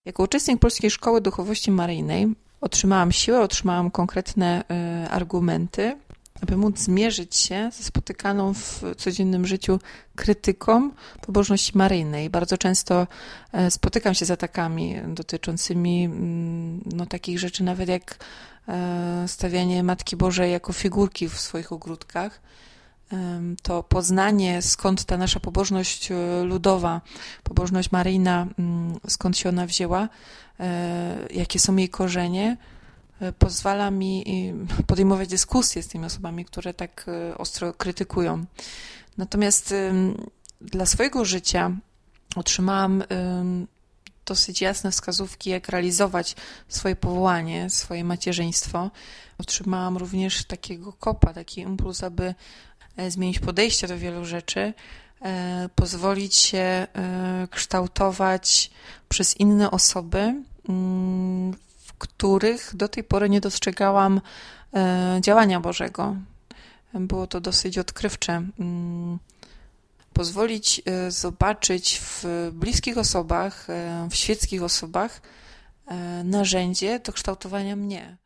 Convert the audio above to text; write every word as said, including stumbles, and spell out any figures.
Jako uczestnik Polskiej Szkoły Duchowości Maryjnej otrzymałam siłę, otrzymałam konkretne y, argumenty, aby móc zmierzyć się ze spotykaną w codziennym życiu krytyką pobożności maryjnej. Bardzo często y, spotykam się z atakami dotyczącymi y, no, takich rzeczy nawet jak y, stawianie Matki Bożej jako figurki w swoich ogródkach. To poznanie, skąd ta nasza pobożność ludowa, pobożność maryjna, skąd się ona wzięła, jakie są jej korzenie, pozwala mi podejmować dyskusje z tymi osobami, które tak ostro krytykują. Natomiast dla swojego życia otrzymałam dosyć jasne wskazówki, jak realizować swoje powołanie, swoje macierzyństwo. Otrzymałam również takiego kopa, taki impuls, aby zmienić podejście do wielu rzeczy, pozwolić się kształtować przez inne osoby, w których do tej pory nie dostrzegałam działania Bożego. Było to dosyć odkrywcze. Pozwolić zobaczyć w bliskich osobach, w świeckich osobach narzędzie do kształtowania mnie.